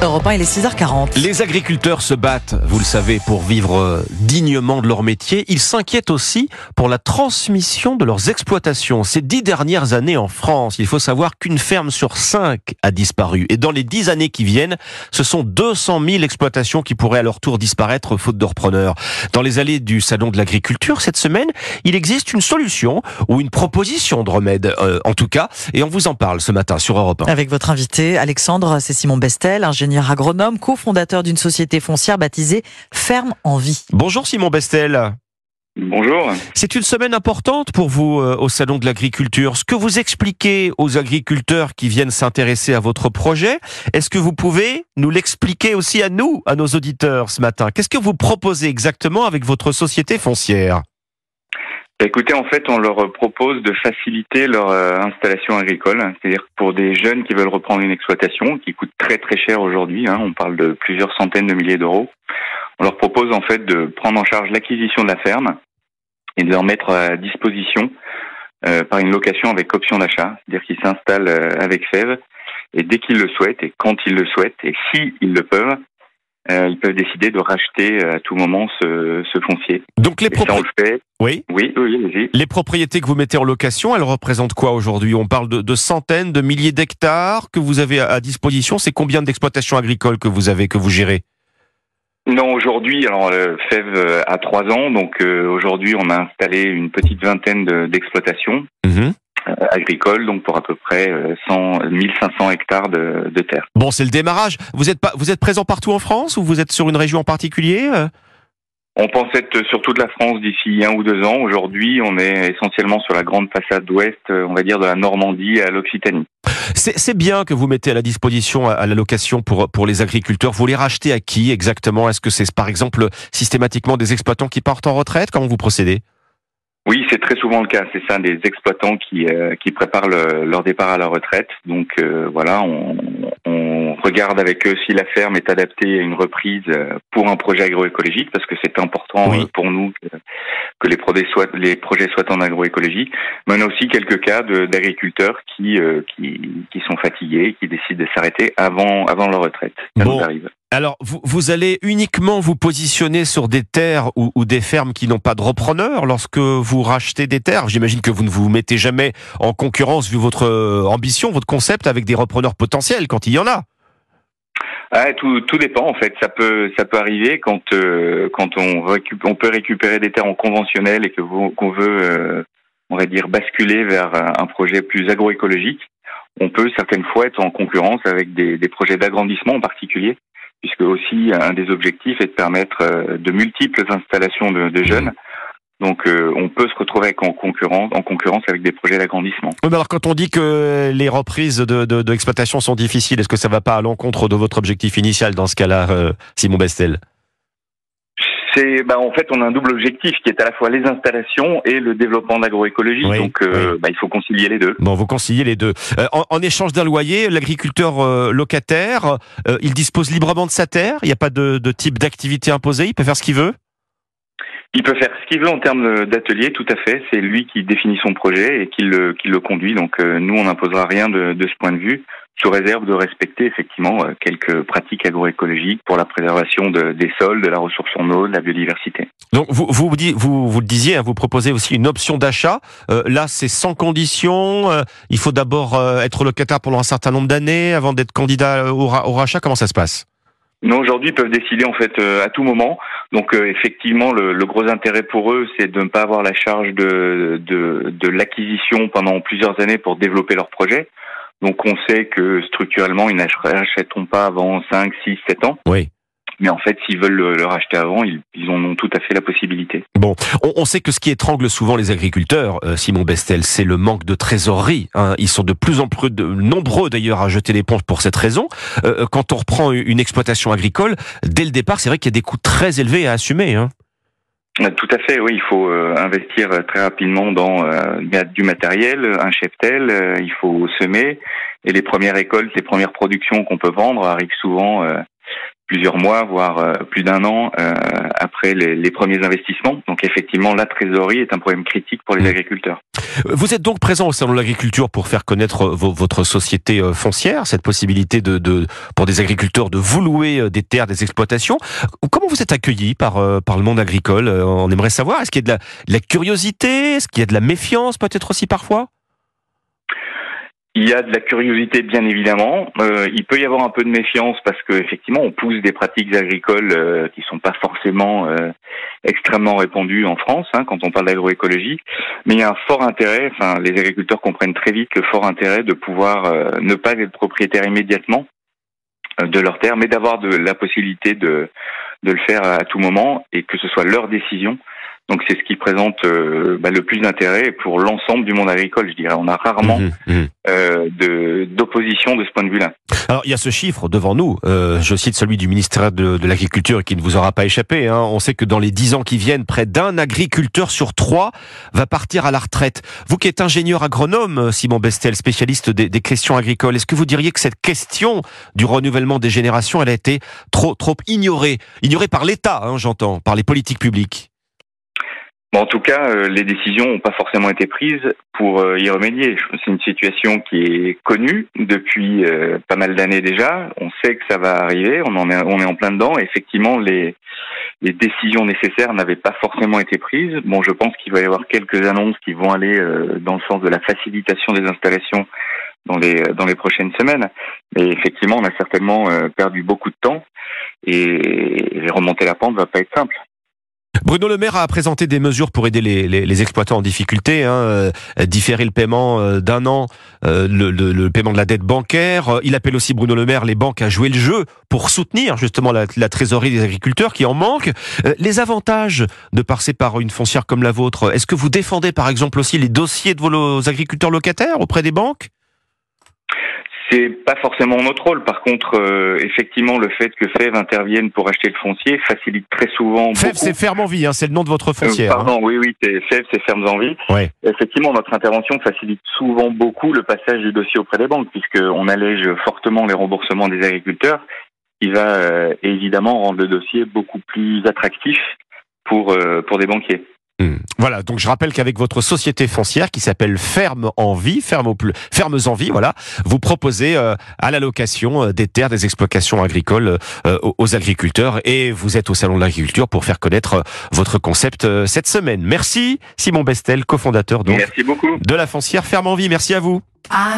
Europe 1, il est 6h40. Les agriculteurs se battent, vous le savez, pour vivre dignement de leur métier. Ils s'inquiètent aussi pour la transmission de leurs exploitations. Ces 10 dernières années en France, il faut savoir qu'une ferme sur 5 a disparu. Et dans les 10 années qui viennent, ce sont 200 000 exploitations qui pourraient à leur tour disparaître faute de repreneurs. Dans les allées du Salon de l'Agriculture, cette semaine, il existe une solution ou une proposition de remède, en tout cas. Et on vous en parle ce matin sur Europe 1. Avec votre invité, Alexandre, c'est Simon Bestel, ingénieur agronome, cofondateur d'une société foncière baptisée Ferme en Vie. Bonjour Simon Bestel. Bonjour. C'est une semaine importante pour vous au Salon de l'Agriculture. Ce que vous expliquez aux agriculteurs qui viennent s'intéresser à votre projet, est-ce que vous pouvez nous l'expliquer aussi à nous, à nos auditeurs ce matin? Qu'est-ce que vous proposez exactement avec votre société foncière? Écoutez, en fait, on leur propose de faciliter leur installation agricole. C'est-à-dire pour des jeunes qui veulent reprendre une exploitation, qui coûte très très cher aujourd'hui, on parle de plusieurs centaines de milliers d'euros. On leur propose en fait de prendre en charge l'acquisition de la ferme et de leur mettre à disposition par une location avec option d'achat. C'est-à-dire qu'ils s'installent avec FEV et dès qu'ils le souhaitent et quand ils le souhaitent et s'ils le peuvent, ils peuvent décider de racheter à tout moment ce foncier. Donc Oui, vas-y. Les propriétés que vous mettez en location, elles représentent quoi aujourd'hui? On parle de centaines, de milliers d'hectares que vous avez à disposition. C'est combien d'exploitations agricoles que vous avez, que vous gérez? Non, aujourd'hui, alors FEV a 3 ans, donc aujourd'hui on a installé une petite vingtaine d'exploitations agricoles, donc pour à peu près 1500 hectares de terre. Bon, c'est le démarrage. Vous êtes présent partout en France ou vous êtes sur une région en particulier? On pense être sur toute la France d'ici 1 ou 2 ans. Aujourd'hui, on est essentiellement sur la grande façade ouest, on va dire de la Normandie à l'Occitanie. C'est bien que vous mettez à la disposition à la location pour les agriculteurs. Vous les rachetez à qui exactement? Est-ce que c'est par exemple systématiquement des exploitants qui partent en retraite? Comment vous procédez? Oui, c'est très souvent le cas. C'est ça, des exploitants qui préparent leur départ à la retraite. Donc voilà, on regarde avec eux si la ferme est adaptée à une reprise pour un projet agroécologique, parce que c'est important pour nous que les projets soient en agroécologie. Mais on a aussi quelques cas d'agriculteurs qui sont fatigués, qui décident de s'arrêter avant leur retraite. Ça nous arrive. Alors, vous allez uniquement vous positionner sur des terres ou des fermes qui n'ont pas de repreneurs lorsque vous rachetez des terres? J'imagine que vous ne vous mettez jamais en concurrence, vu votre ambition, votre concept, avec des repreneurs potentiels, quand il y en a. Tout dépend en fait. Ça peut arriver quand on peut récupérer des terres en conventionnel et qu'on veut, on va dire, basculer vers un projet plus agroécologique. On peut certaines fois être en concurrence avec des projets d'agrandissement en particulier, puisque aussi un des objectifs est de permettre de multiples installations de jeunes. Donc on peut se retrouver en concurrence avec des projets d'agrandissement. Oui, mais alors quand on dit que les reprises d'exploitation sont difficiles, est-ce que ça ne va pas à l'encontre de votre objectif initial dans ce cas-là, Simon Bestel? En fait, on a un double objectif qui est à la fois les installations et le développement de l'agroécologie. Donc, il faut concilier les deux. Bon, vous conciliez les deux. En échange d'un loyer, l'agriculteur locataire, il dispose librement de sa terre. Il n'y a pas de type d'activité imposée. Il peut faire ce qu'il veut. Il peut faire ce qu'il veut en termes d'atelier, tout à fait. C'est lui qui définit son projet et qui le conduit. Donc, nous, on n'imposera rien de ce point de vue, sous réserve de respecter effectivement quelques pratiques agroécologiques pour la préservation des sols, de la ressource en eau, de la biodiversité. Donc vous le disiez, vous proposez aussi une option d'achat. Là, c'est sans condition. Il faut d'abord être locataire pendant un certain nombre d'années avant d'être candidat au rachat. Comment ça se passe? Non, aujourd'hui, ils peuvent décider en fait à tout moment. Donc effectivement, le gros intérêt pour eux, c'est de ne pas avoir la charge de l'acquisition pendant plusieurs années pour développer leur projet. Donc on sait que structurellement, ils n'achèteront pas avant 5, 6, 7 ans. Oui. Mais en fait, s'ils veulent le racheter avant, ils en ont tout à fait la possibilité. Bon, on sait que ce qui étrangle souvent les agriculteurs, Simon Bestel, c'est le manque de trésorerie. Ils sont de plus en plus nombreux d'ailleurs à jeter l'éponge pour cette raison. Quand on reprend une exploitation agricole, dès le départ, c'est vrai qu'il y a des coûts très élevés à assumer. Tout à fait, oui. Il faut investir très rapidement dans du matériel, un cheptel, il faut semer. Et les premières récoltes, les premières productions qu'on peut vendre arrivent souvent plusieurs mois, voire plus d'un an après les premiers investissements. Donc effectivement, la trésorerie est un problème critique pour les agriculteurs. Vous êtes donc présent au Salon de l'Agriculture pour faire connaître votre société foncière, cette possibilité pour des agriculteurs de vous louer des terres, des exploitations. Comment vous êtes accueillis par le monde agricole? On aimerait savoir, est-ce qu'il y a de la curiosité? Est-ce qu'il y a de la méfiance peut-être aussi parfois? Il y a de la curiosité, bien évidemment. Il peut y avoir un peu de méfiance parce que effectivement, on pousse des pratiques agricoles qui sont pas forcément extrêmement répandues en France, quand on parle d'agroécologie. Mais il y a un fort intérêt. Enfin, les agriculteurs comprennent très vite le fort intérêt de pouvoir ne pas être propriétaire immédiatement de leur terre, mais d'avoir la possibilité de le faire à tout moment et que ce soit leur décision. Donc c'est ce qui présente le plus d'intérêt pour l'ensemble du monde agricole, je dirais. On a rarement d'opposition de ce point de vue-là. Alors il y a ce chiffre devant nous, je cite celui du ministère de l'Agriculture qui ne vous aura pas échappé. On sait que dans les 10 ans qui viennent, près d'un agriculteur sur 3 va partir à la retraite. Vous qui êtes ingénieur agronome, Simon Bestel, spécialiste des questions agricoles, est-ce que vous diriez que cette question du renouvellement des générations, elle a été trop ignorée par l'État, j'entends, par les politiques publiques? En tout cas, les décisions n'ont pas forcément été prises pour y remédier. C'est une situation qui est connue depuis pas mal d'années déjà. On sait que ça va arriver, on est en plein dedans. Et effectivement, les décisions nécessaires n'avaient pas forcément été prises. Bon, je pense qu'il va y avoir quelques annonces qui vont aller dans le sens de la facilitation des installations dans les prochaines semaines. Mais effectivement, on a certainement perdu beaucoup de temps et remonter la pente va pas être simple. Bruno Le Maire a présenté des mesures pour aider les exploitants en difficulté, différer le paiement d'un an, le paiement de la dette bancaire. Il appelle aussi, Bruno Le Maire, les banques à jouer le jeu pour soutenir justement la trésorerie des agriculteurs qui en manquent. Les avantages de passer par une foncière comme la vôtre, est-ce que vous défendez par exemple aussi les dossiers de vos agriculteurs locataires auprès des banques? C'est pas forcément notre rôle. Par contre, effectivement, le fait que FEV intervienne pour acheter le foncier facilite très souvent FEV, c'est Ferme en Vie, c'est le nom de votre foncière. Pardon, oui, FEV, c'est Fermes en Vie. Ouais. Effectivement, notre intervention facilite souvent beaucoup le passage du dossier auprès des banques, puisqu'on allège fortement les remboursements des agriculteurs, ce qui va évidemment rendre le dossier beaucoup plus attractif pour des banquiers. Voilà, donc je rappelle qu'avec votre société foncière qui s'appelle Ferme en Vie, Fermes en Vie, voilà, vous proposez à la location des terres, des exploitations agricoles aux agriculteurs, et vous êtes au Salon de l'Agriculture pour faire connaître votre concept cette semaine. Merci Simon Bestel, cofondateur donc Merci beaucoup. de la foncière Ferme en Vie. Merci à vous.